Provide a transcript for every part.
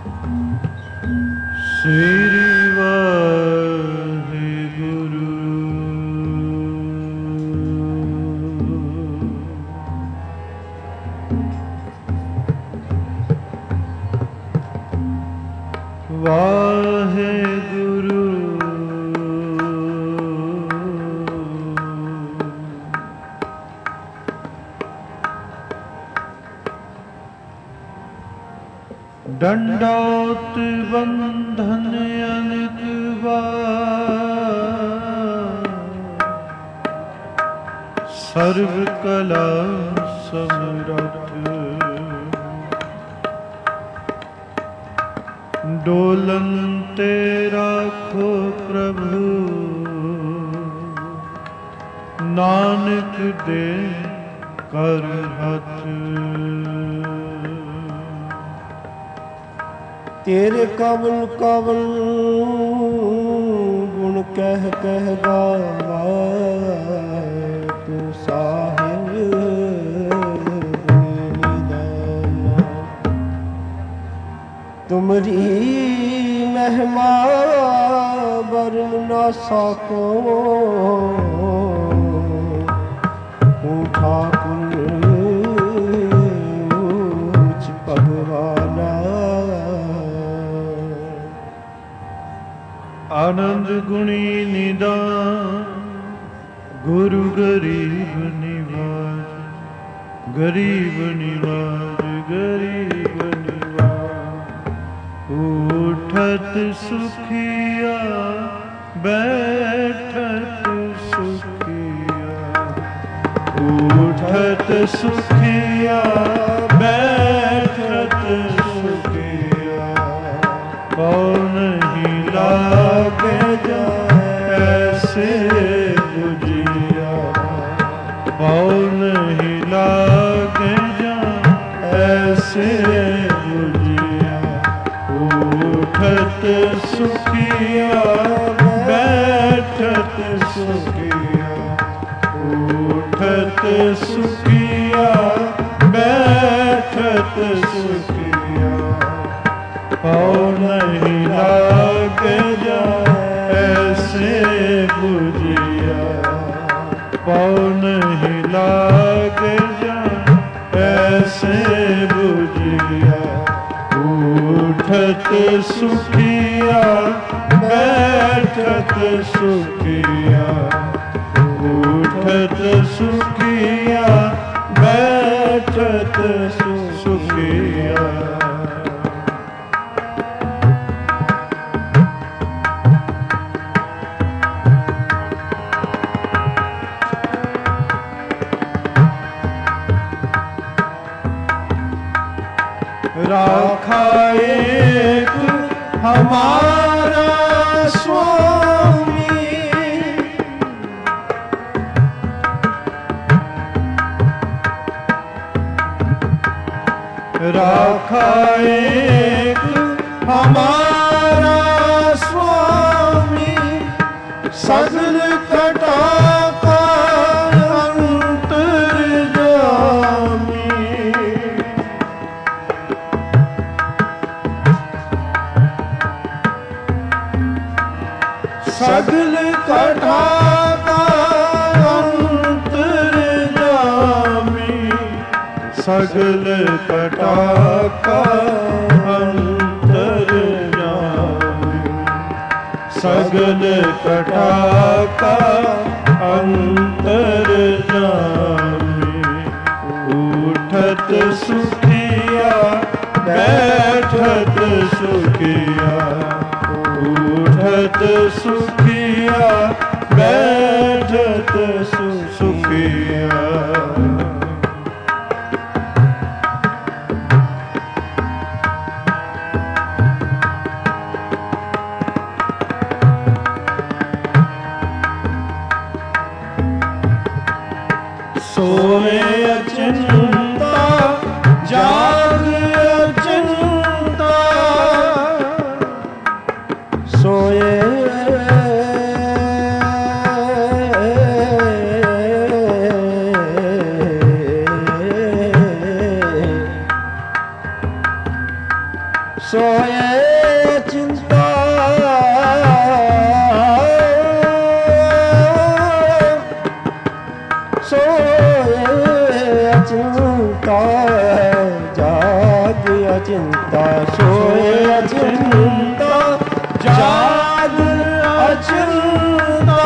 श्री वाहिगुरु। वाहिगुरु दंडौत बंधन अनेक बार, सर्व कला समरथ डोलन ते राखो प्रभु, नानक दे कर हथ। तेरे कवन कवन गुण कह कह गावा, तू साहिब निदाना। तुमरी महिमा वर्ण न सको, ठाकुर भगवाना। आनंद गुणी निदान गुरु गरीब निवाज, गरीब निवाज गरीब निवाज। उठत सुखिया बैठत सुखिया, उठत सुखिया बैठत सुखिया। कौन ही लागे जाए ऐसे बुझिया, कौन ही लागे जाए ऐसे बुझिया। उठत सुखिया बैठत सुखिया, उठत सुखिया बैठत सुखिया। कौन ही लाग जाए ऐसे बुझिया, कौन ही लाग जाए ऐसे बुझिया। उठत सुखिया बैठत सुखिया, उठत सुखिया बैठत सुखिया। राखा एक हमारा स्वामी, राखा एक हमारा स्वामी। सगल कटा का अंतर्यामी, सगल कटा का अंतर्यामी। सगल कटा का अंतर्यामी, सगल कटा का अंतर्यामी। उठत सुखिया बैठत सुखिया, उठत सुखिया बैठत सुखिया। सोए अचिंता जाग अचिंता, सोए सोए चिंता सोए चिंता जाग अचिंता सोए अचिंता जाग अचिंता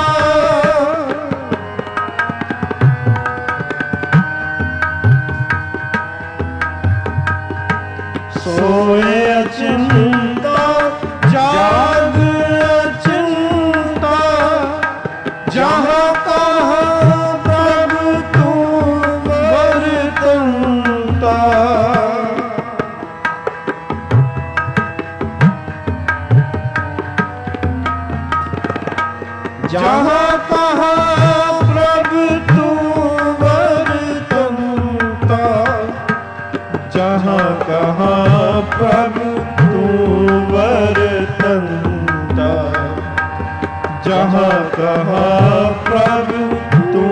सोए अचिंता जाग अचिंता जहाँ कहाँ प्रभु तू वर्तनता जहाँ कहाँ प्रभु तू वर्तनता जहाँ कहाँ प्रभु तू वर्तनता जहाँ कहाँ प्रभु तू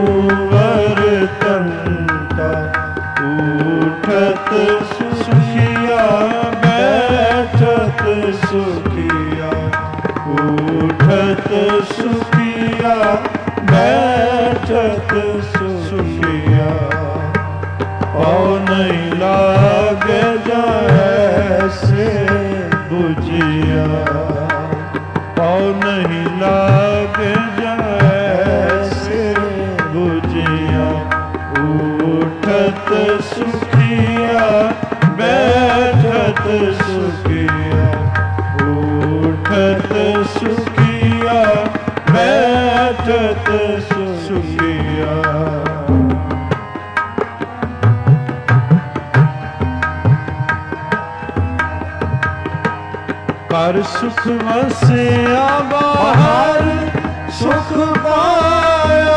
वर्तनता उठत सुखिया बैठत सुखिया उठत सुखिया बैठत सुखिया और नहीं लागे जैसे बुझिया और नहीं लागे जैसे बुझिया उठत सुखिया बैठत सुखिया उठत सुखिया बैठत सुखिया कर सुख वसिया बाहर सुख पाया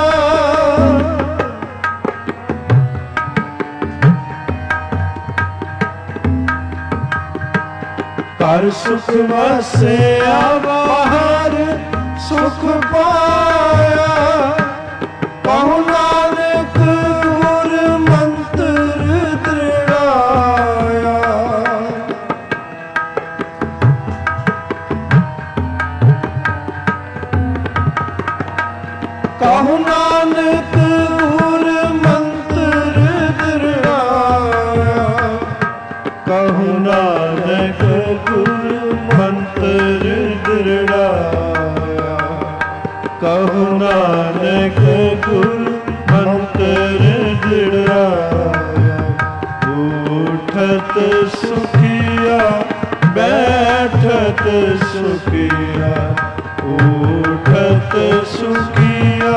कर सुख वसिया बाहर सुख पाया कहु नानक गुर मंत्र दृढ़ाया कहु नानक गुर मंत्र दृढ़ाया कहु नानक गुर मंत्र दृढ़ाया कहु नानक गुर मंत्र दृढ़ाया उठत सुखिया बैठत सुखिया उठत सुखिया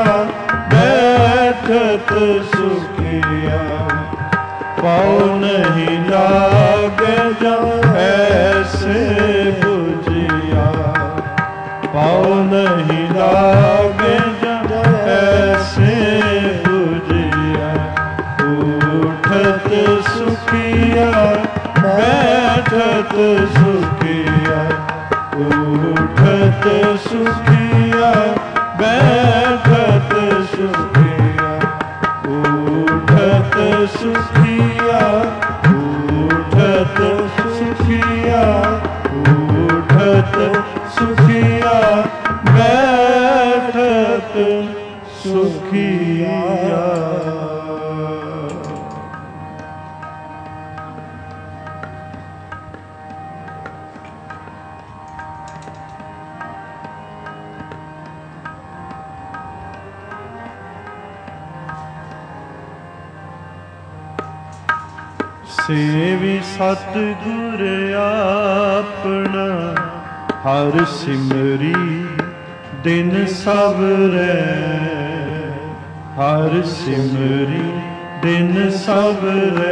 बैठत सुखिया पाँव नहीं लागे ऐसे बुझिया पाँव नहीं लागे ऐसे बुझिया उठत सुखिया बैठत सुखिया उठत सुखिया बैठत सुखिया उठत सुखिया उठत सुखिया उठत सुखिया बैठत सुखिया सेवी सतगुर आपना हर सिमरी दिन सबरै हर सिमरी दिन सबरै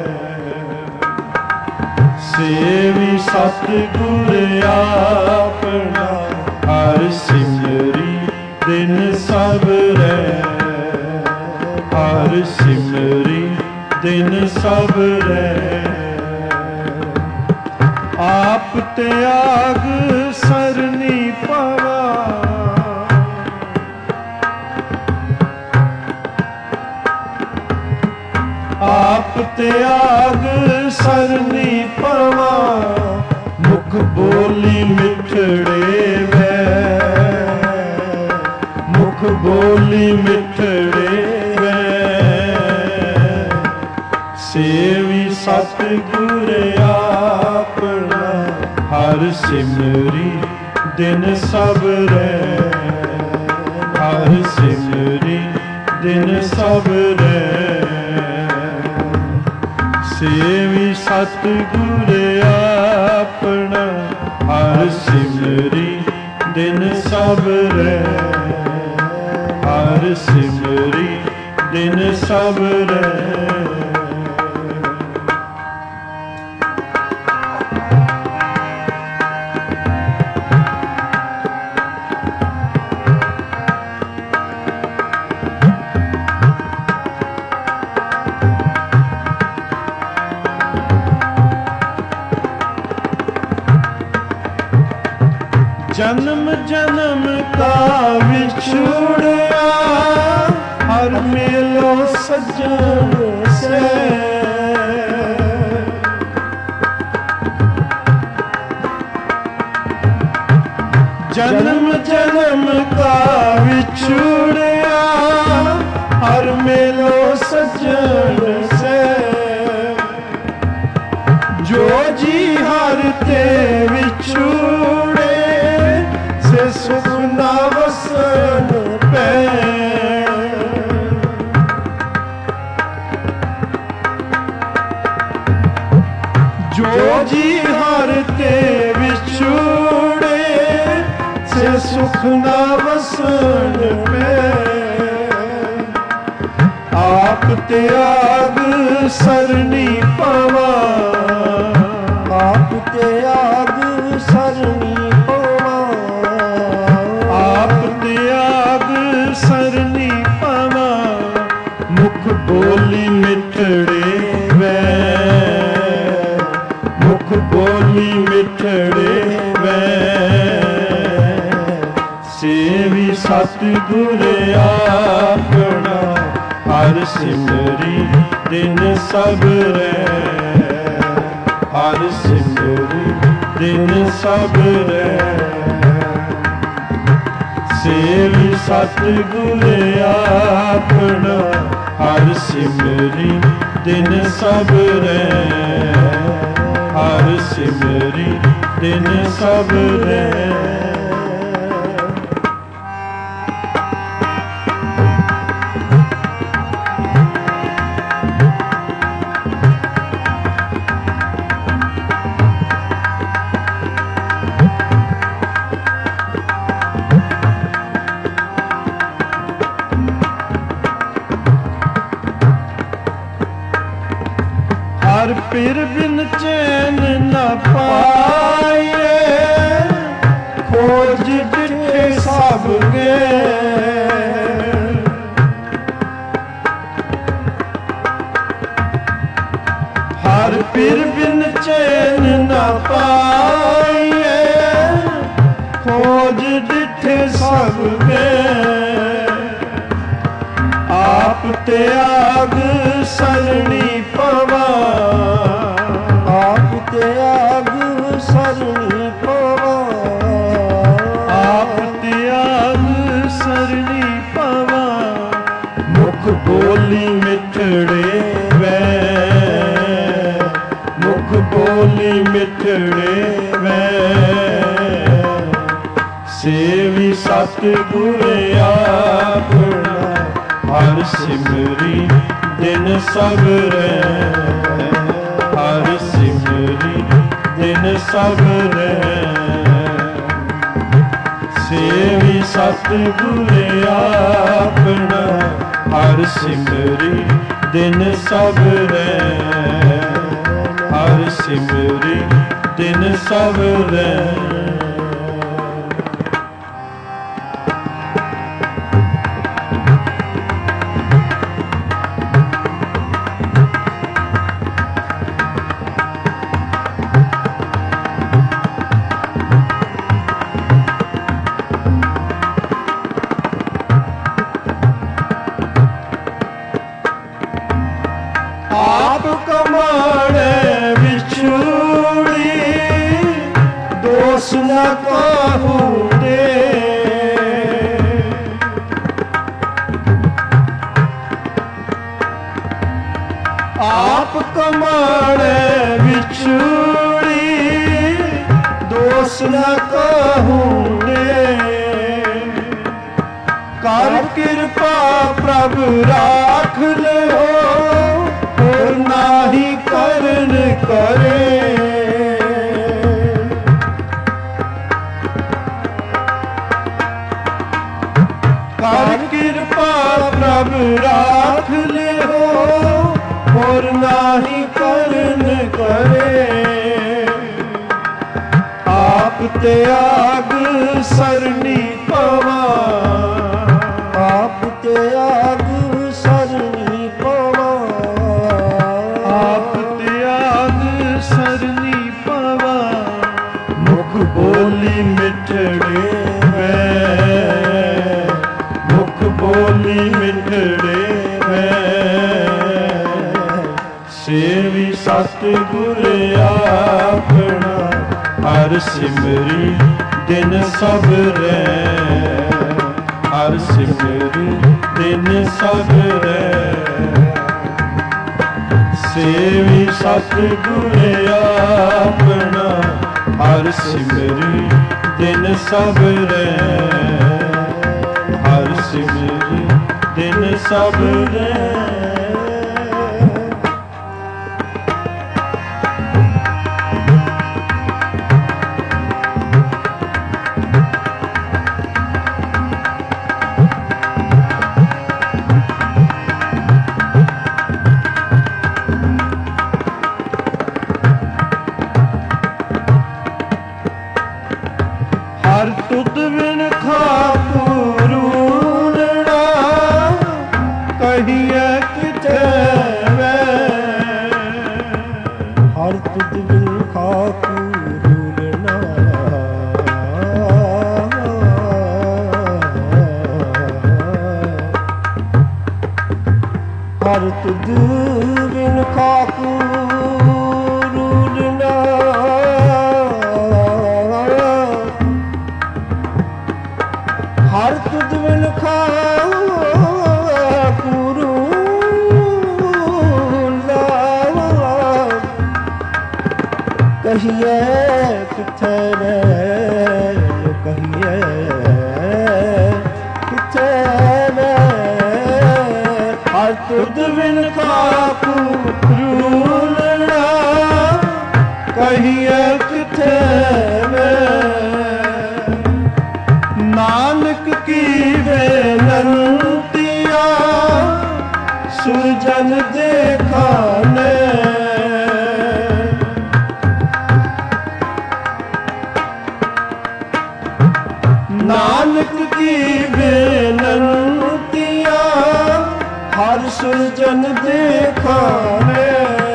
सेवी सतगुर आपना हर सिमरी दिन सबरै हर सिमरी दिन सबरै आप त्याग सरनी पवा आप त्याग सरनी पवा ਆਪਣਾ, ਹਰ ਸਿਮਰੀ ਦਿਨ ਸਬਰੈ, ਹਰ ਸਿਮਰੀ ਦਿਨ ਸਬਰੈ। ਸੇਵੀ ਸਤਿਗੁਰ ਆਪਣਾ, ਹਰ ਸਿਮਰੀ ਦਿਨ ਸਬਰੈ, ਹਰ ਸਿਮਰੀ ਦਿਨ ਸਬਰੈ। ਜਨਮ ਜਨਮ ਕਾ ਵਿਛੁੜਿਆ, ਹਰ ਮੇਲੋ ਸੱਜਣ ਸੇ। ਜਨਮ ਜਨਮ ਕਾ ਵਿਛੁੜਿਆ, ਹਰ ਮੇਲੋ ਸੱਜਣ ਸੇ। ਜੋ ਜੀ ਹਰ ਤੇ ਵਿਛੁੜੇ, ਸੇ ਸੁਖ ਨਾ ਵਸਨ ਪੈ। ਜੋ ਜੀ ਹਰ ਤੇ ਵਿਛੁੜੇ, ਸੇ ਸੁਖ ਨਾ ਵਸਨ ਪੈ। ਆਪ ਤਿਆਗ ਸਰਨੀ ਪਵਾ, ਆਪ ਤਿਆਗ ਸਰਨੀ ਪਵਾ। ਆਪ ਤਿਆਗ ਸਰਨੀ ਪਵਾ, ਮੁਖ ਬੋਲੀ ਮਿਠੜੇ ਵੈ, ਮੁਖ ਬੋਲੀ ਮਿਠੜੇ ਵੈ। ਸੇਵੀ ਸਤਿਗੁਰ ਆਪਣਾ, ਹਰ ਸਿਮਰੀ ਦਿਨ ਸਬਰੈ, ਹਰ ਸਿਮਰੀ ਦਿਨ ਸਬਰੈ। ਸੇਵੀ ਸਤਿਗੁਰ ਆਪਣਾ, ਹਰ ਸਿਮਰੀ ਦਿਨ ਸਬਰੈ, ਹਰ ਸਿਮਰੀ ਦਿਨ ਸਬਰੈ। ਹਰ ਪਿਰ ਬਿਨ ਚੈਨ ਨਾ ਪਾਈਏ, ਖੋਜ ਡਿਠੇ ਸਭ ਗਏ। ਹਰ ਪਿਰ ਬਿਨ ਚੈਨ ਨਾ ਪਾਈਏ, ਖੋਜ ਡਿਠੇ ਸਭ ਗਏ। ਆਪ ਤਿਆਗ ਸਰਣੀ ਪਵਾ, ਆਪ ਤਿਆਗ ਸਰਣੀ ਪਵਾ। ਆਪ ਤਿਆਗ ਸਰਣੀ ਪਵਾ, ਮੁਖ ਬੋਲੀ ਮਿਠੜੇ ਵੈ, ਮੁਖ ਬੋਲੀ ਮਿਠੜੇ ਵੈ। ਸੇਵੀ ਸਤਿਗੁਰ ਆਪਣਾ, ਹਰ ਸਿਮਰੀ ਦਿਨ ਸਬਰੈ, ਹਰ ਸਿਮਰੀ ਦਿਨ ਸਬਰੈ। ਸੇਵੀ ਸਤਿਗੁਰ ਆਪਣਾ, ਹਰ ਸਿਮਰੀ ਦਿਨ ਸਬਰੈ, ਹਰ ਸਿਮਰੀ ਦਿਨ ਸਬਰੈ। ਆਪ ਕਮਾਣੇ ਵਿਛੂੜੀ, ਦੋਸ ਨ ਕਾਹੂ ਦੇ। ਆਪ ਕਮਾਣੇ ਵਿਛੂੜੀ, न कहूँ ने कर कृपा प्रभु राख ले और नाही करन करे कर कृपा प्रभु राख ले और नाही करन करे आप त्याग सरनी पवा आप त्याग सरनी पवा आप त्याग सरनी पवा मुख बोली मिठड़े वे मुख बोली मिठड़े वे सेवी सतगुर आपना हर सिमरी दिन सबरे हर सिमरी दिन सबरे सेवी सतगुर आपना हर सिमरी दिन सबरे हर सिमरी दिन सबरे हर तुद बिन खापूरूनड़ा कहिए किथे वे हर तुद बिन खापूरूनड़ा हर तुद बिन खापूरूनड़ा हर तुद बिन खापूरूनड़ा कहिए किथे रे कहिए किथे रे हर तुद बिन खापूरूनड़ा कहिए किथे वे नानक की बेनंतिया सुरजन देखा ने नानक की बेनंतिया हर सुरजन देखा ने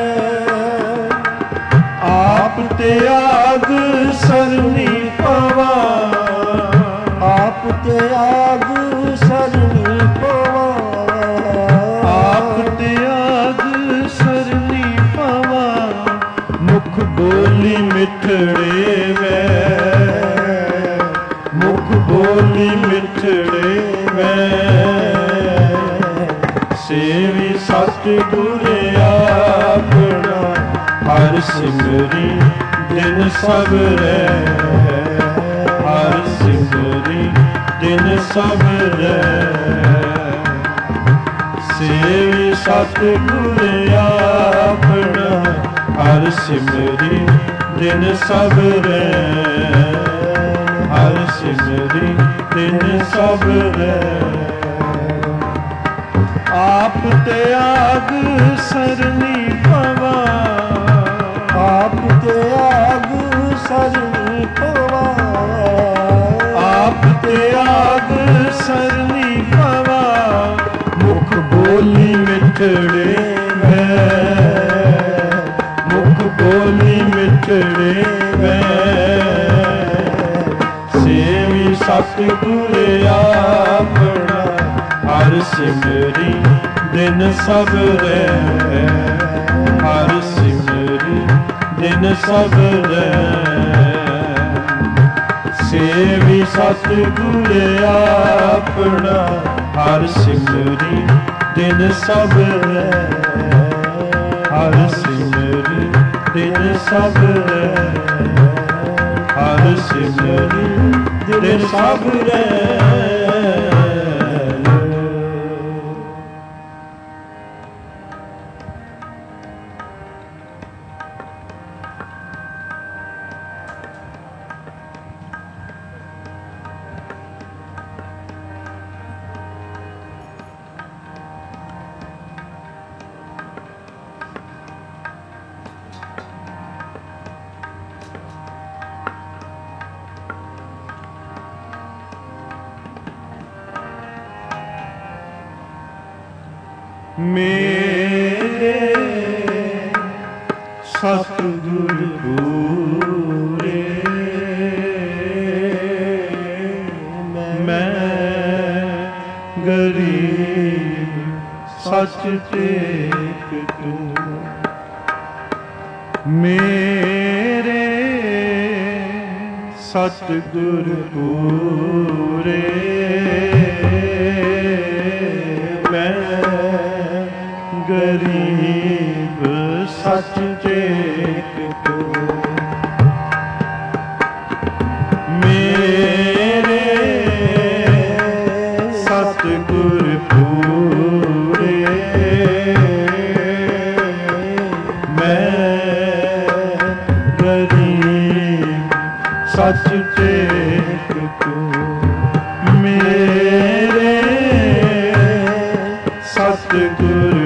आप त्याग सरनी पवा आप त्याग सरनी पवा आप त्याग सरनी पवा मुख बोली मिठड़े वे मुख बोली मिठड़े वे सेवी सतगुर आपना हर सिमरी दिन सबरे हर सिमरी दिन सबरे सेवी सतगुर आपना हर सिमरी दिन सबरे हर सिमरी दिन सबरे आप त्याग सरनी पवा आप त्याग सरनी पवा आप त्याग सरनी पवा मुख बोली मिठड़े वे मुख बोली मिठड़े वे सेवी सतगुर आपना हर सिमरी दिन सबरे हर सिमरी दिन सबरे सेवी सतगुर आपना हर सिमरी दिन सबरे हर सिमरी दिन सबरे हर ਹਰ ਸਿਮਰੀ ਦਿਨ ਸਭ ਰਹਿ। ਮੇਰੇ ਸਤਿਗੁਰ ਪੂਰੇ ਮੈਂ ਗਰੀਬ ਸੱਚ ਟੇਕ ਤੂੰ। ਮੇਰੇ ਸਤਿਗੁਰ ਪੂਰੇ ਗਰੀਬ ਸੱਚ ਟੇਕ ਤੂੰ। ਮੇਰੇ ਸਤਿਗੁਰ ਪੂਰੇ ਮੈਂ ਗਰੀਬ ਸੱਚ ਟੇਕ ਤੂੰ। ਮੇਰੇ ਸਤਿਗੁਰ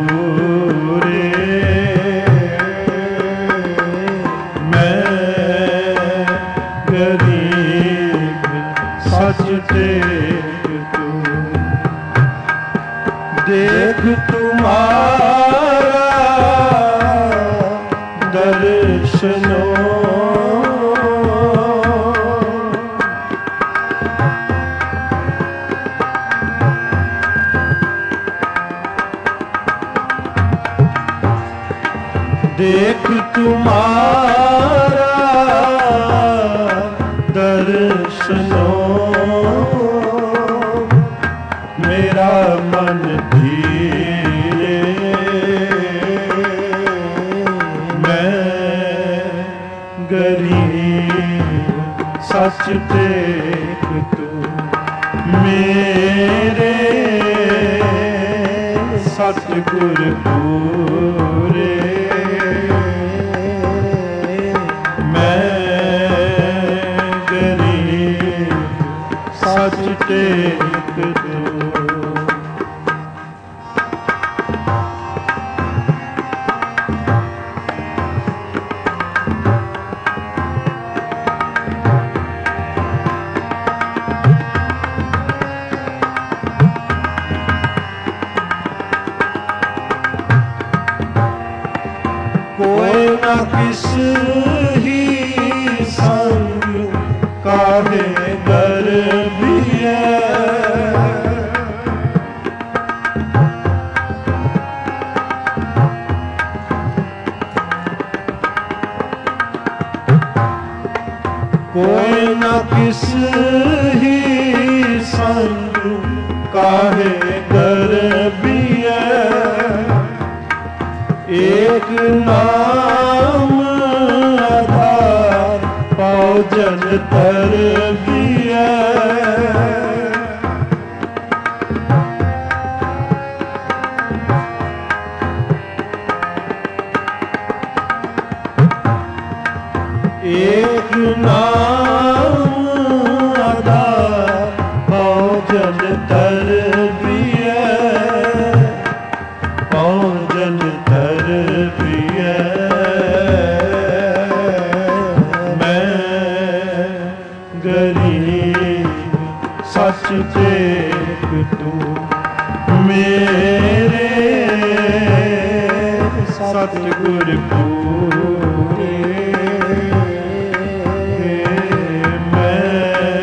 ਟੇਕ ਤੂੰ। ਦੇਖ ਤੁਮਾਰਾ ਦਰਸ਼ਨੋ ਦੇਖ ਤੁਮਾਰਾ ਦਰਸ਼ਨੋ ਮੇਰਾ ਮਨ ਧੀਰੇ ਮੈਂ ਗਰੀਬ ਸੱਚ ਟੇਕ ਤੂੰ। ਮੇਰੇ ਸਤਿਗੁਰ ਪੂਰੇ ਮੈਂ ਗਰੀਬ ਸੱਚ ਟੇਕ ਤੂੰ। कोई न किस ही संग काहे गर्भिया कोई न किस ही संग काहे गर्भिया एक नाम आधार पाओ जन तरबिया एक नाम आधार पाओ जन तरबिया पाओ जन तरबिया गरीब सच टेक तूं। मेरे सतगुर पूरे मैं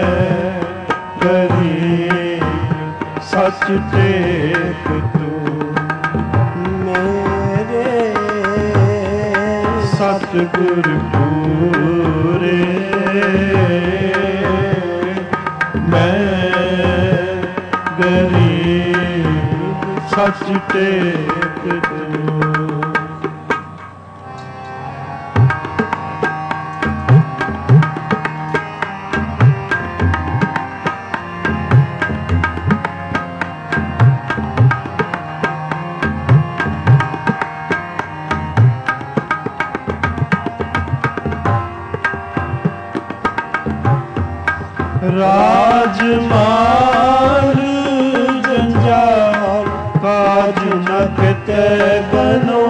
गरीब सच टेक तूं। मेरे सतगुर पूरे गरीब सच टेक तूं। ਰਾਜਮਾਲ ਜੰਜਾਲ ਕਾਜ ਨ ਕਿਤੇ ਬਨੋ।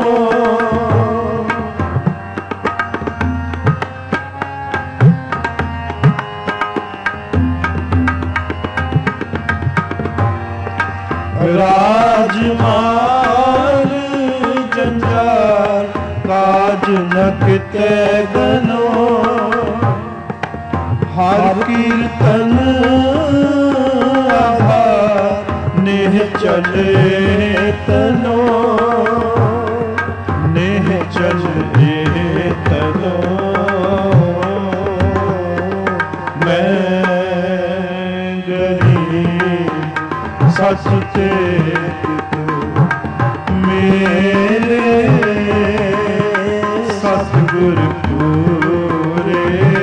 ਰਾਜਮਾਲ ਜੰਜਾਲ ਕਾਜ ਨ ਕਿਤੇ ਬਨੋ। ਹਰ ਕੀਰਤਨ ਆਧਾਰ ਨੇਹ ਚਲੇ ਤਨੋ। ਨੇਹ ਚਲੇ ਤਨੋ। ਮੈਂ ਗਰੀਬ ਸੱਚ ਤੇਤ ਮੇਰੇ ਸਤਿਗੁਰ ਪੂਰੇ।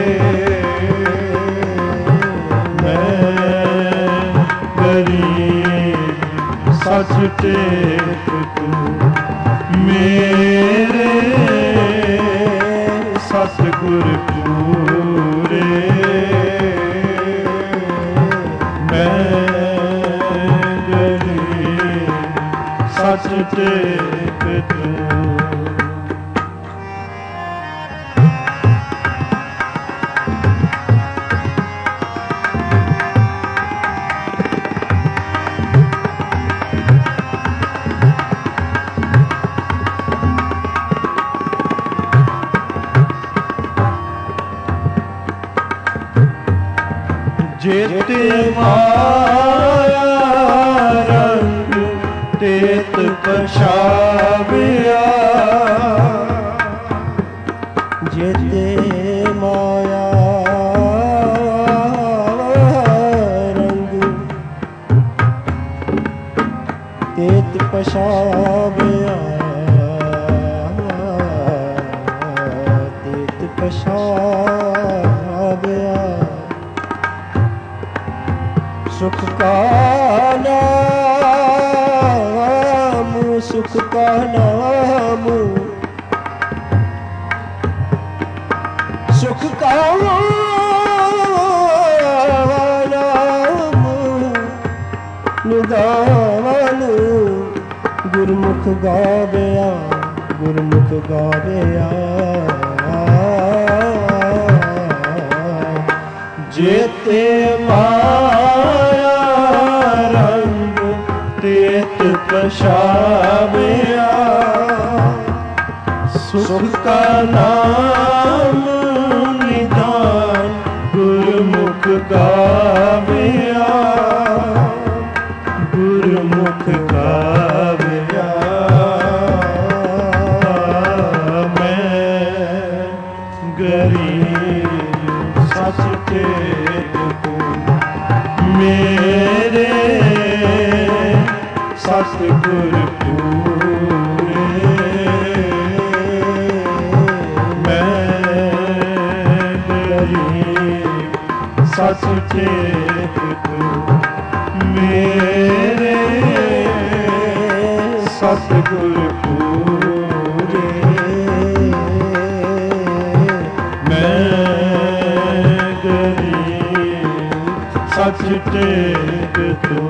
ਸੱਚ ਟੇਕ ਤੂੰ ਮੇਰੇ ਸਤਿਗੁਰ ਪੂਰੇ। ਮੈਂ ਗਰੀਬ ਸੱਚ ਟੇਕ ਤੂੰ। ਜੇਤੇ ਮਾਇਆ ਰੰਗ ਤੇਤ ਪਛਾਵਿਆ। ਜੇਤੇ ਮਾਇਆ ਰੰਗ ਤੇਤ ਪਛਾਵਿਆ। ਤੇਤ ਪਛਾਵਿਆ। ਸੁਖ ਕਾ ਨਾਮ ਸੁਖ ਕਾ ਨਾਮ ਸੁਖ ਕਾ ਨਾਮ ਨਿਦਾਨ ਗੁਰਮੁਖ ਗਾਵਿਆ। ਗੁਰਮੁਖ ਗਾਵਿਆ। ਜੇਤੇ ਮਾਇਆ ਰੰਗ ਤੇਤ ਪਛਾਵਿਆ। ਸੁਖ ਕਾ ਨਾਮ ਨਿਦਾਨ ਗੁਰਮੁਖ ਗਾਵਿਆ। ਗੁਰਮੁਖ ਗਾਵਿਆ। ਮੈਂ ਗਰੀਬ ਸੱਚ ਟੇਕ ਤੂੰ ਮੇਰੇ ਸਤਿਗੁਰ ਪੂਰੇ। ਮੈਂ ਗਰੀਬ ਸੱਚ ਟੇਕ ਤੂੰ ਮੇਰੇ ਸਤਿਗੁਰ ਪੂਰੇ। ਮੈਂ ਸੱਚ ਟੇਕ ਤੂੰ।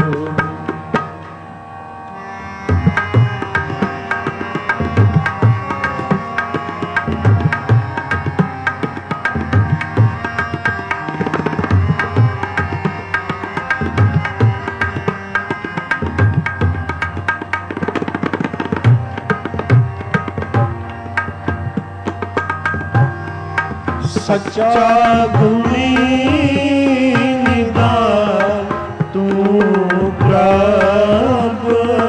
ਸੱਚਾ ਗੁਣੀ ਨਿਦਾਨ ਤੂੰ ਪ੍ਰਭ।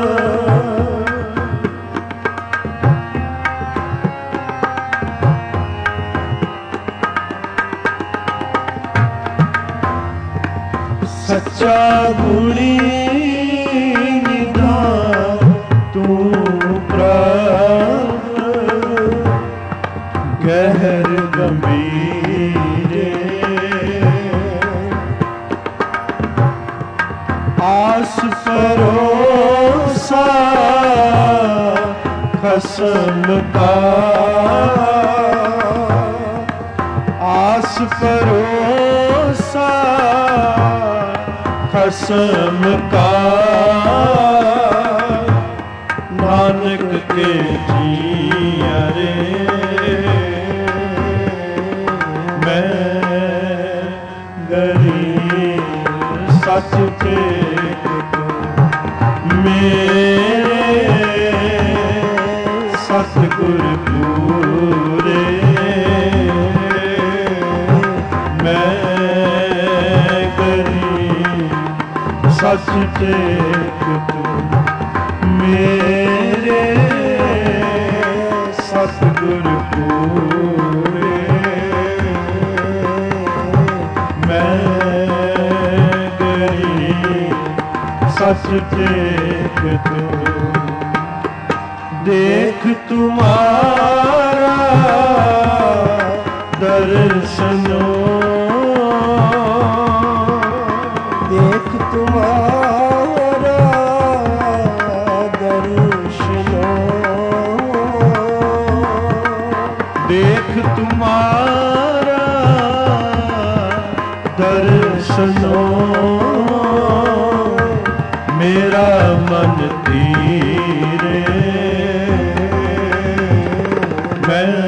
ਸੱਚਾ ਗੁਣੀ ਨਿਦਾਨ ਤੂੰ ਪ੍ਰਭ। ਗਹਿਰ ਗੰਭੀਰੇ ਆਸ ਪਰੋਸਾ ਖਸਮ ਕਾ। ਆਸ ਪਰੋਸਾ ਖਸਮ ਕਾ ਨਾਨਕ ਕੇ ਜੀਆ ਰੇ ਮੈਂ ਗਰੀਬ ਸੱਚ ਟੇਕ ਮੇਰੇ ਸਤਿਗੁਰ ਪੂਰੇ ਮੈਂ ਗਰੀਬ ਸੱਚ ਟੇਕ ਮੇਰੇ ਸਤਿਗੁਰ ਪੂਰੇ ਮੈਂ ਗਰੀਬ ਸੱਚ ਟੇਕ ਦੇਖ ਤੁਮਾਰਾ ਦਰਸ਼ਨੋ ਦੇਖ ਤੁਮਾਰਾ ਦਰਸ਼ਨੋ ਦੇਖ ਤੁਮਾਰਾ ਦਰਸ਼ਨੋ ਮੇਰਾ ਮਨ ਧੀਰੇ ਮੈਂ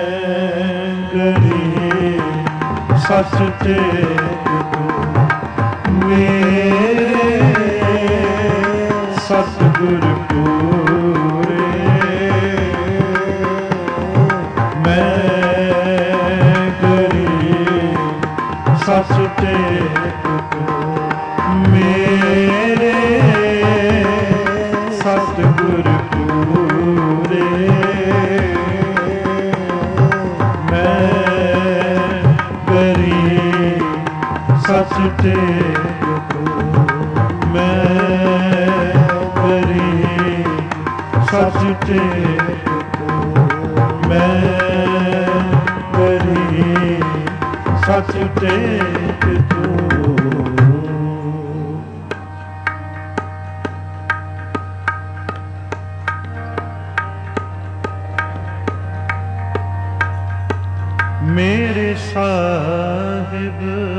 ਗਰੀਬ ਸੱਚ ਟੇਕ ਮੇਰੇ ਸਤਿਗੁਰ ਪੂਰੇ ਮੈਂ ਗਰੀਬ ਸੱਚ ਟੇਕ ਮੇਰੇ ਸਤਿਗੁਰ ਪੂਰੇ ਮੈਂ ਗਰੀਬ ਸੱਚ ਟੇਕ ਮੈਂ ਗਰੀਬ ਸੱਚ ਟੇਕ ਮੈਂ ਗਰੀਬ ਸੱਚ ਟੇਕ ਮੇਰੇ ਸਾਹਿਬ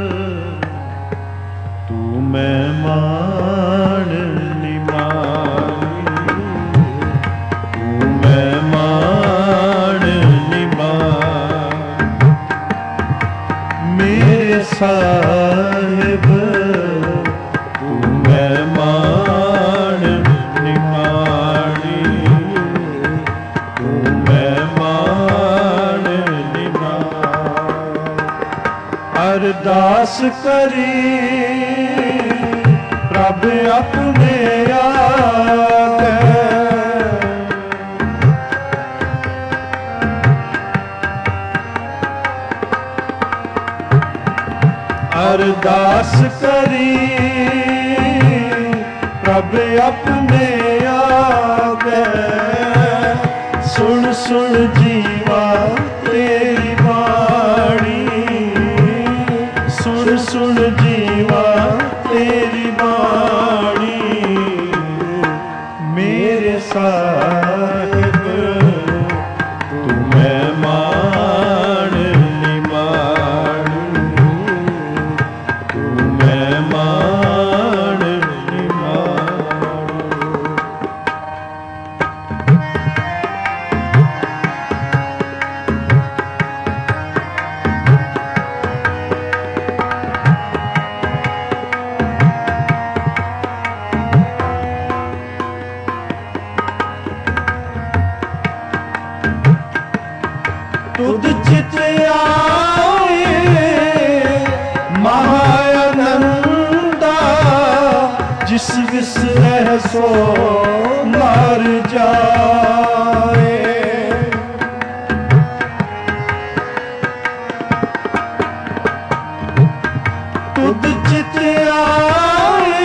ਤੂੰ ਮਹਿਮਾਨ ਨਿਮਾਣੀ ਤੂੰ ਮਹਿਮਾਨ ਨਿਮਾਣੀ ਮੇਰੇ ਸਾਹਿਬ ਤੂੰ ਮਹਿਮਾਨ ਨਿਮਾਣੀ ਤੂੰ ਮਹਿਮਾਨ ਅਰਦਾਸ ਕਰੀ ਪ੍ਰਭ ਆਪਣੇ ਆਗੇ ਅਰਦਾਸ ਕਰੀ ਪ੍ਰਭ ਆਪਣੇ ਆਗੇ ਸੁਣ ਸੁਣ ਜੀਵਾ ਤੇਰੀ ਬਾਣੀ ਸੁਣ ਸੁਣ ਜੀਵਾ ਤੇਰੀ ਬਾਣੀ ਮੇਰੇ ਸਾਹਿਬ ਤੂੰ ਮਹਿਮਾਨ ਨਿਮਾਣੀ ਤੂੰ ਮਹਿਮਾਨ ਨਿਮਾਣੀ ਤੁਧ ਚਿਤ ਆਏ ਮਹਾ ਆਨੰਦਾ ਜਿਸ ਵਿਸਰੈ ਸੋ ਮਰ ਜਾਏ ਤੁਧ ਚਿਤ ਆਏ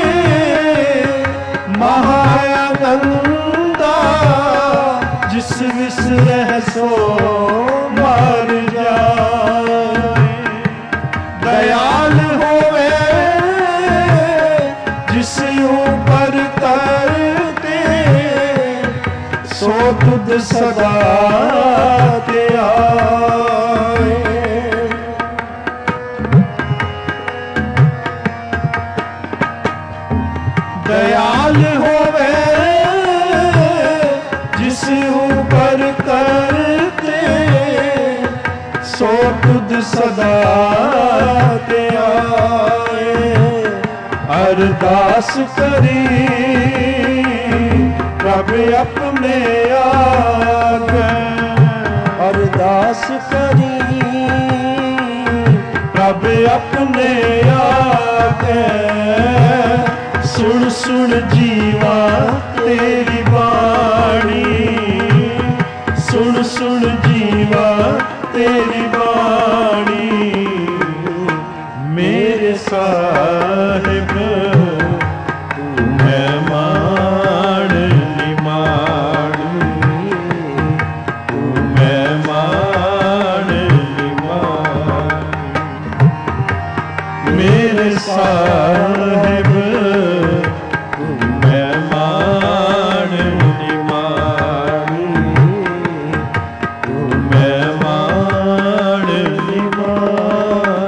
ਮਹਾ ਆਨੰਦਾ ਜਿਸ ਵਿਸਰੈ ਸੋ ਮਰ ਜਾਏ ਦਇਆਲ ਹੋਵੇ ਜਿਸ ਉਪਰ ਕਰਤੇ ਸੋ ਤੁਧ ਸਦਾ ਧਿਆਏ ਸਦਾ ਤੇ ਆਏ। ਅਰਦਾਸ ਕਰੀ ਪ੍ਰਭ ਆਪਣੇ ਆਗੇ। ਅਰਦਾਸ ਕਰੀ ਪ੍ਰਭ ਆਪਣੇ ਆਗੇ। ਸੁਣ ਸੁਣ ਜੀਵਾ ਤੇਰੀ ਬਾਣੀ। ਸੁਣ ਸੁਣ ਜੀਵਾ ਤੇਰੀ ਬਾਣੀ। ਮੇਰੇ ਸਾਹਿਬ ਤੂੰ ਮਹਿਮਾਨ ਨਿਮਾਣੀ। ਤੂੰ ਮਹਿਮਾਨ ਨਿਮਾਣੀ। ਮੇਰੇ ਸਾਹਿਬ ਤੂੰ ਮਹਿਮਾਨ ਨਿਮਾਣੀ। ਤੂੰ ਮਹਿਮਾਨ ਨਿਮਾਣੀ।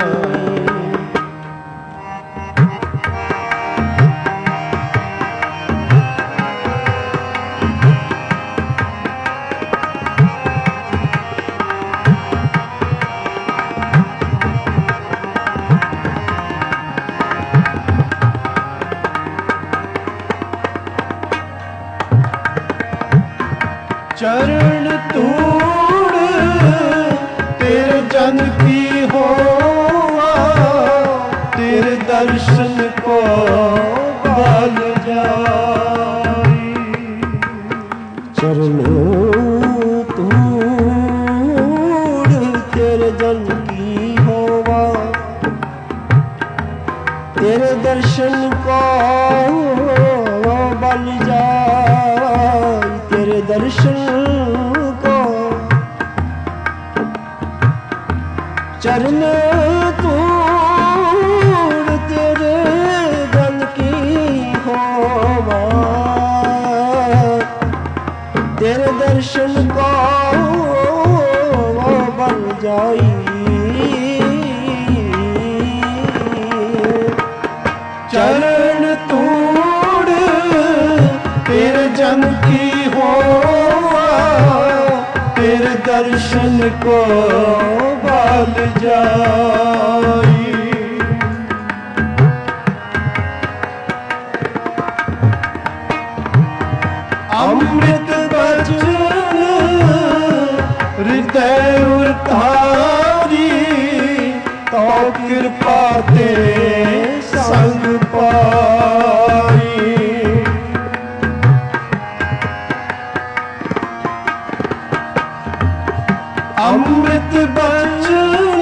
चरण तूड़ तेरे जन की होवा। तेरे दर्शन को बाल जाई। चरण तूड़ तेरे जन की होवा। तेरे दर्शन को बल जाई। तेरे दर्शन को चरण तूड़ तेरे दल की होवा। तेरे दर्शन को बल जाई। चरण तूड़ तेरे जन की होवा। तेरे दर्शन को बाल जाई। अमृत बचन हृदय उतारी। तो कृपा ते संग पाई। अमृत बचन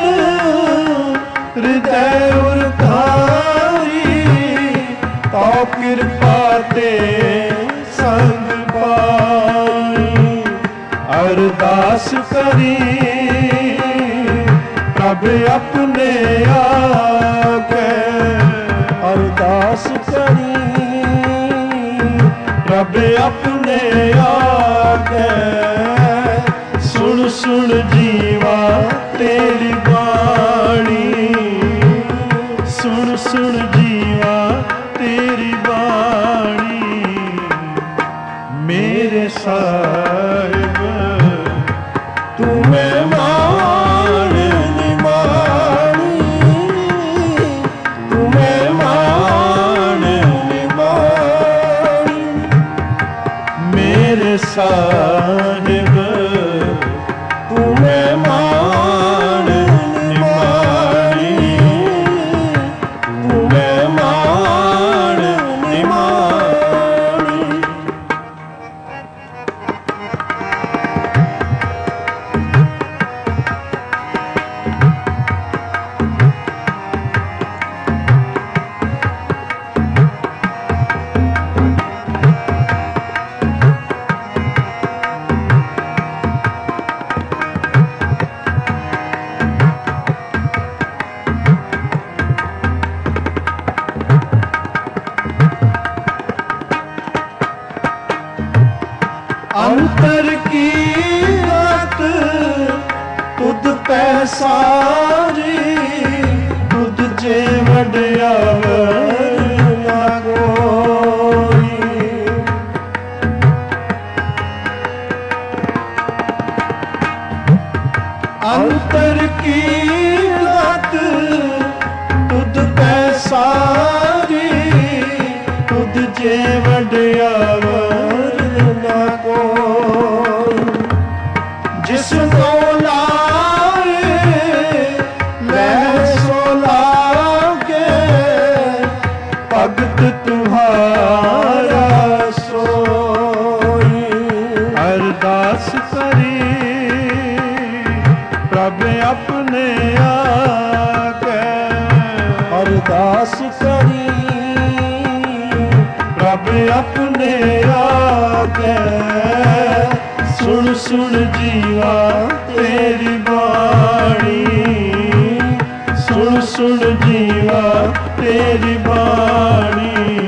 हृदय उतारी। तो कृपा ते संग पाई। अरदास करी प्रभ अपने आगे। अरदास करी प्रभ अपने आगे। सुन सुन जीवा तेरी बाणी। सुन सुन जीवा तेरी बाणी। मेरे साहिब तू मेहमान निमानी। तू मेहमान निमानी। मेरे साहिब तू मेहमान ਆਕੇ ਅਰਦਾਸ ਕਰੀ ਰੱਬ ਆਪਣੇ ਆਕੇ ਸੁਣ ਸੁਣ ਜੀਵਾ ਤੇਰੀ ਬਾਣੀ ਸੁਣ ਸੁਣ ਜੀਵਾ ਤੇਰੀ ਬਾਣੀ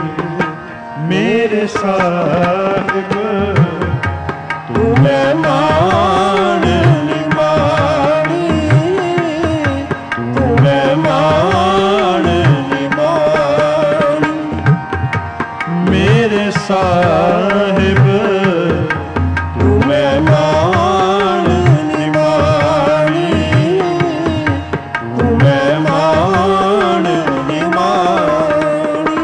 ਮੇਰੇ ਸਾਹਿਬ ਤੂੰ ਮਹਿਮਾਨ ਨਿਮਾਣੀ ਤੂੰ ਮਹਿਮਾਨ ਨਿਮਾਣੀ ਮੇਰੇ ਸਾਹਿਬ ਤੂੰ ਮਹਿਮਾਨ ਨਿਮਾਣੀ ਤੂੰ ਮਹਿਮਾਨ ਨਿਮਾਣੀ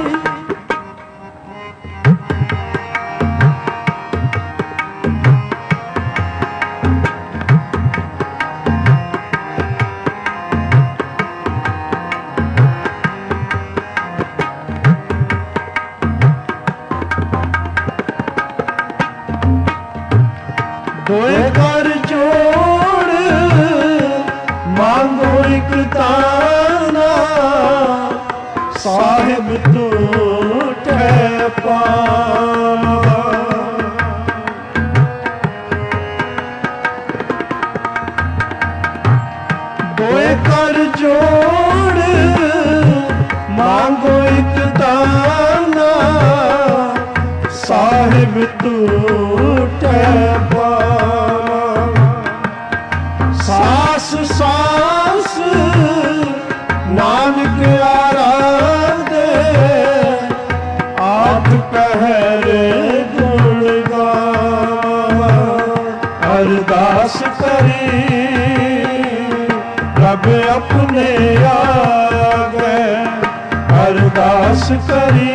ਦੋਏ ਕਰ ਜੋੜ ਮੰਗੋ ਇੱਕ ਤਾਨਾ ਸਾਹਿਬ ਤੂੰ ਠਹਿ ਪਾਵਾ ਦੋਏ ਕਰ ਜੋੜ ਮੰਗੋ ਇੱਕ ਤਾਨਾ ਸਾਹਿਬ ਤੂੰ ਠਹਿ ਸਾਸ ਸਾਸ ਨਾਨਕ ਆਰਾਧੇ ਆਠ ਪਹਿਰੇ ਗੁਣ ਗਾਵਾ ਅਰਦਾਸ ਕਰੀ ਰੱਬ ਆਪਣੇ ਆਗੇ ਅਰਦਾਸ ਕਰੀ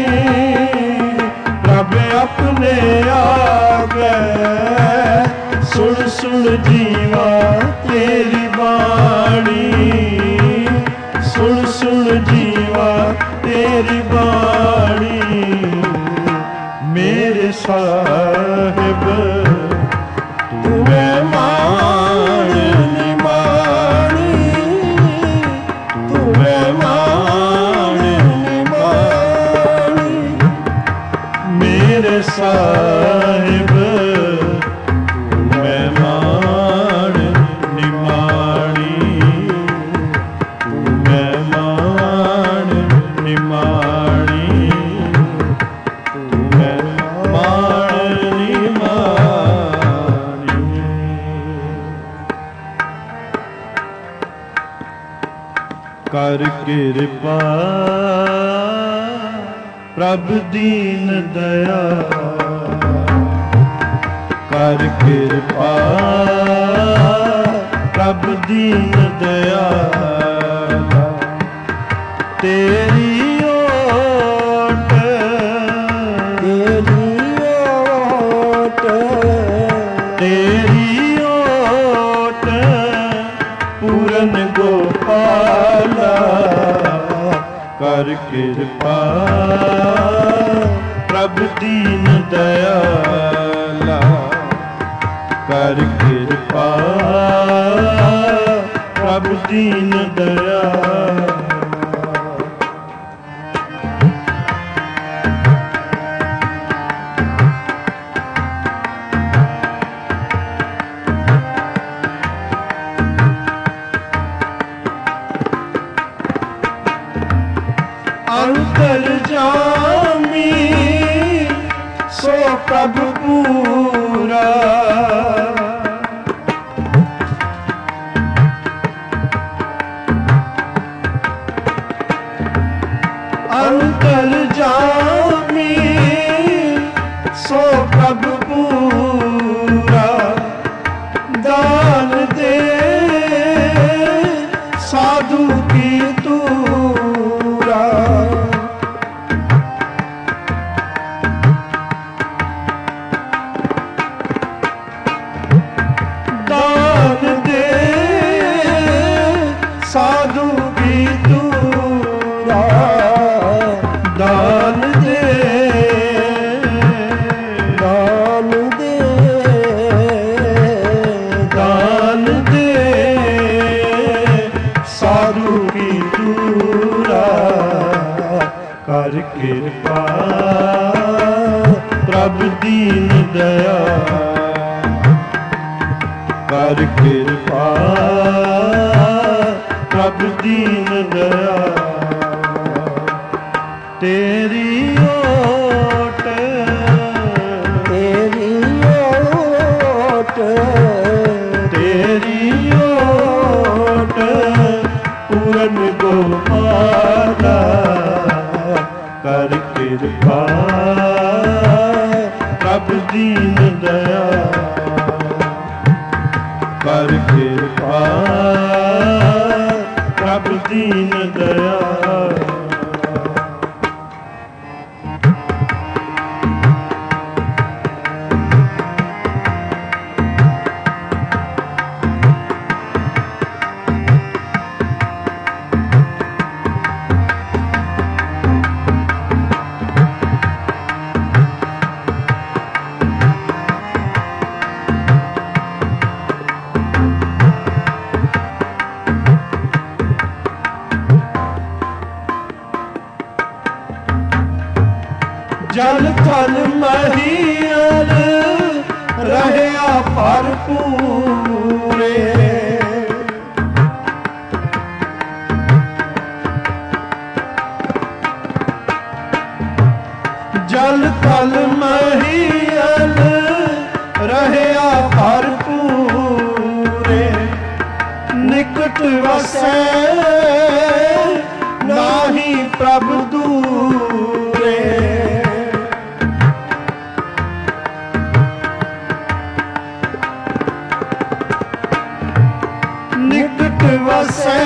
ਰੱਬ ਆਪਣੇ ਆਗੇ ਸੁਣ ਸੁਣ ਜੀਵਾ ਤੇਰੀ ਬਾਣੀ ਸੁਣ ਸੁਣ ਜੀਵਾ ਤੇਰੀ ਬਾਣੀ ਮੇਰੇ ਸਾਹਿਬ ਤੂੰ ਮਹਿਮਾਨ ਨਿਮਾਣੀ ਤੂੰ ਮਹਿਮਾਨ ਨਿਮਾਣੀ ਮੇਰੇ ਸਾਹਿਬ ਕਰ ਕਿਰਪਾ ਪ੍ਰਭ ਦੀਨ ਦਇਆ ਕਰ ਕਿਰਪਾ ਪ੍ਰਭ ਦੀਨ ਦਇਆ ਤੇਰੀ ਓਟ ਤੇਰੀ ਓਟ ਪੂਰਨ ਗੋਪਾਲਾ ਕਰ ਕਿਰਪਾ ਪ੍ਰਭ ਦੀਨ ਦਇਆਲਾ ਕਰ ਕਿਰਪਾ ਪ੍ਰਭ ਦੀਨ ਦਇਆਲਾ अंतर्जामी सो प्रभु पूरा अंतर्जामी सो प्रभु पूरा दान दे साधु की तूरा दान दे साधु की तूरा दान दे दान दे दान दे ਕਰ ਕਿਰਪਾ ਪ੍ਰਭ ਦੀਨ ਦਇਆ ਕਰ ਕਿਰਪਾ ਪ੍ਰਭ ਦੀਨ ਦਇਆ ਤੇਰੀ ਓਟ ਤੇਰੀ ਓਟ ਤੇਰੀ ਓਟ ਪੂਰਨ ਗੋਪਾਲਾ ਕਰ ਕਿਰਪਾ ਪ੍ਰਭ ਦੀਨ ਦਇਆ ਕਰ ਕਿਰਪਾ ਪ੍ਰਭ ਦੀਨ ਦਇਆ ਜਲ ਥਲ ਮਹੀਅਰ ਰਹਿਆ ਭਰਪੂਰੇ ਜਲ ਥਲ ਮਹੀਅਰ ਰਹਿਆ ਭਰਪੂਰੇ ਨਿਕਟ ਵਸੈ ਨਾਹੀ ਪ੍ਰਭ ਦੂਰੇ ਨਿਕਟ ਵਸੈ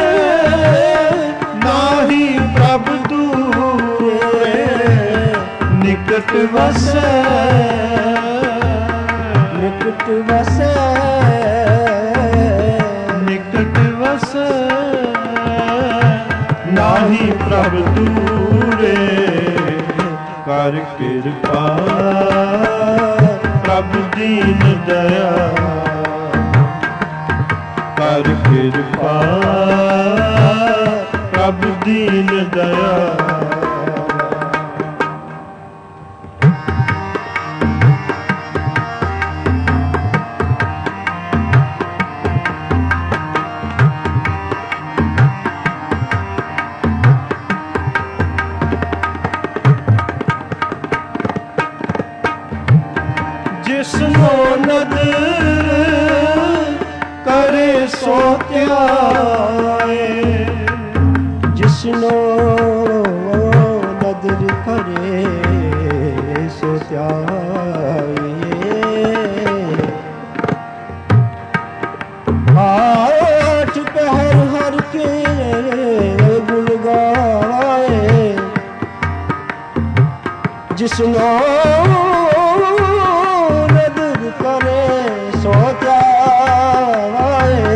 ਨਾਹੀ ਪ੍ਰਭ ਦੂਰੇ ਨਿਕਟ ਵਸੈ ਨਿਕਟ ਵਸੈ ਨਿਕਟ ਵਸੈ ਨਾਹੀ ਪ੍ਰਭ ਦੂਰੇ ਕਰ ਕਿਰਪਾ ਪ੍ਰਭ ਦੀਨ ਦਇਆ ਕਰ ਕਿਰਪਾ ਪ੍ਰਭ ਦੀਨ ਦਇਆ ਜਿਸਨੋ ਨਦਰ ਕਰੇ ਸੋ ਧਿਆਏ ਜਿਸਨੋ ਨਦਰ ਕਰੇ ਸੋ ਧਿਆਏ ਆਠ ਪਹਿਰ ਹਰ ਕੇ ਗੁਣ ਗਾਏ ਜਿਸਨੋ ਨਦਰ ਕਰੇ ਸੋ ਧਿਆਏ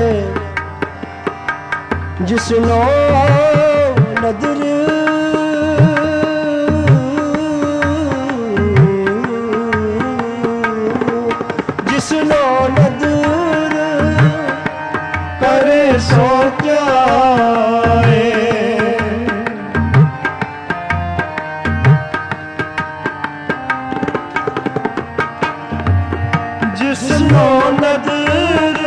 ਜਿਸਨੋ ਨਦਰ ਜਿਸਨੋ ਨਦਰ ਕਰੇ ਸੋ ਧਿਆਏ ਜਿਸਨੋ ਨਦਰ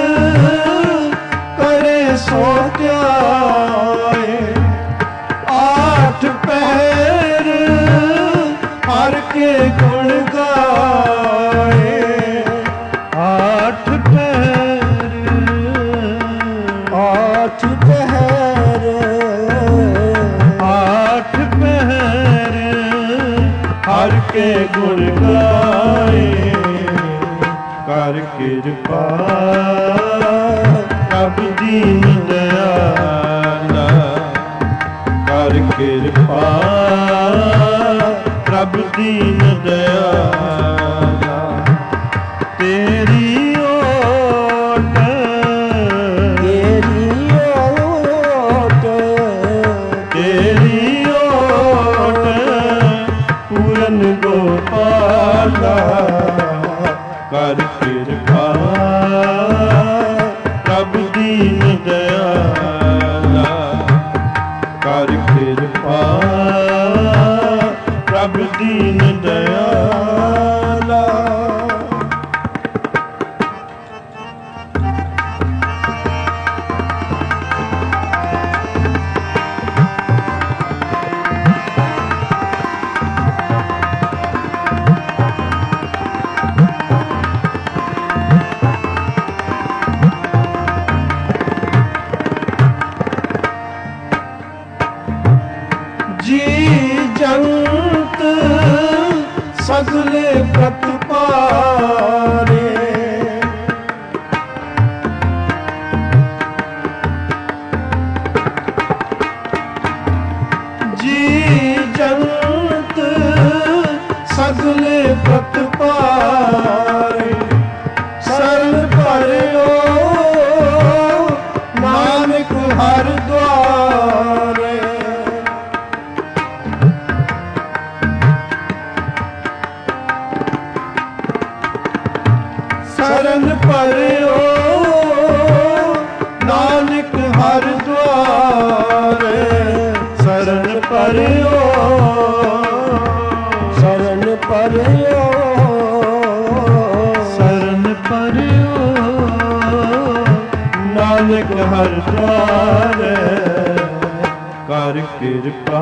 ਕਰੇ ਸੋ ਧਿਆਏ ਆਠ ਪਹਿਰ ਹਰ ਕੇ ਗੁਣ ਗਾਏ ਆਠ ਪਹਿਰ ਆਠ ਪਹਿਰ ਆਠ ਪਹਿਰ ਹਰ ਕੇ ਗੁਣ ਗਾਏ ਕਰ ਕਿਰਪਾ ਪ੍ਰਭ ਦੀਨ ਦਇਆਲਾ ਕਰ ਕਿਰਪਾ ਪ੍ਰਭ ਦੀਨ ਦਇਆਲਾ ਤੇਰੀ ਓਟ ਤੇਰੀ ਓਟ ਤੇਰੀ ਓਟ ਪੂਰਨ ਗੋਪਾਲਾ ਕਰ ਕਿਰਪਾ ਪ੍ਰਭ ਦੀਨ ਦਇਆਲਾ ਕਰ ਕਿਰਪਾ सगले प्रतिपारे। जी जंत सगले प्रतिपारे। शरण पर्यो नानक हर द्वारे। शरण पर्यो नानक हर द्वारे। शरण पर्यो शरण पर्यो शरण पर्यो नानक हर द्वारे। कर कृपा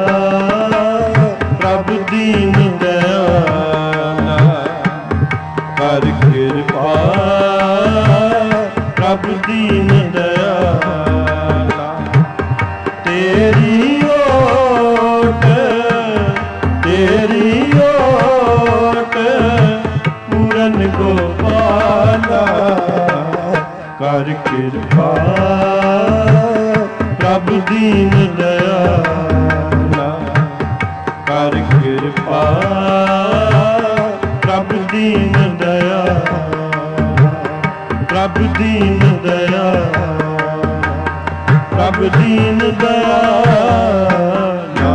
प्रभु दीन दयाला। कर कृपा प्रभु दीन दयाला। तेरी ओट पूरन गोपाला। कर कृपा प्रभु दीन दयाला। कर कृपा प्रभु दीन दयाला। प्रभु दीन दयाला। प्रभु दीन दयाला।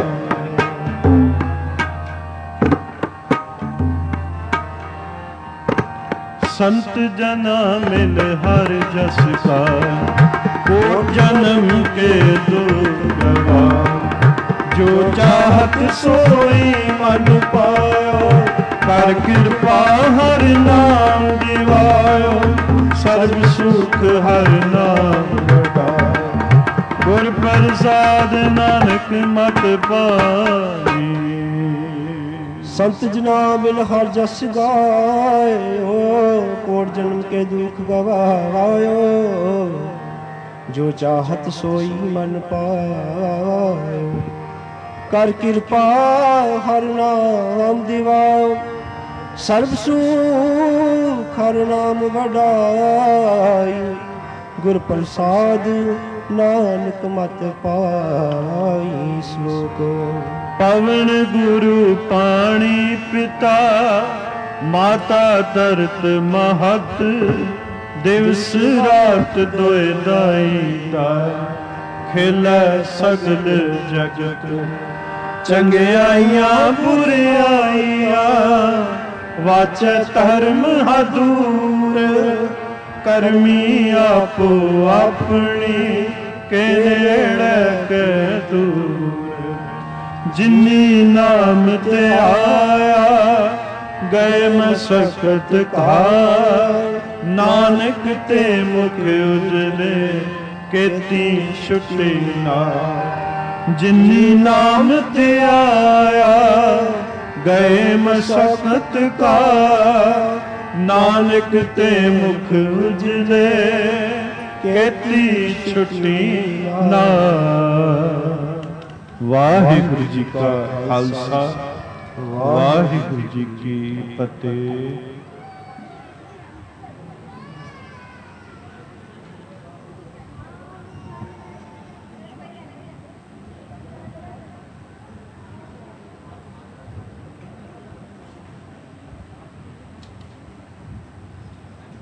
संत जना मिल हर जस का। कोट जन्म के दुर्गवा। जो चाहत सोई मन पायो। कर कृपा हर नाम दिवायो। सर्व सुख हर नाम लगायो। गुर प्रसाद नानक मत पाई। संत जना मिल हर जस गायो। कोट जन्म के दुख गवायो। जो चाहत सोई मन पायो। कर कृपा हर नाम दिवाओ। सर्व सुख हर नाम वडाई। गुर प्रसाद नानक मत पाई। श्लोक पवन गुरु पाणी पिता। माता तरत महत। दिवस रात दोए दाईता। खेलै सगल जगत। चंगियाइयां बुराइयां। वाचै धर्म हदूर। करमी आपो अपनी। के नेड़े के दूर। जिनी नाम ते आया। गए मसकत कार। नानक ते मुख उजले। केती छुटी नार। जिनी नाम ते आया। गए मसकत कार। नानक ते मुख उजले। केती छुटी नार। वाहिगुरु जी का खालसा। वाहिगुरु जी की फतेह।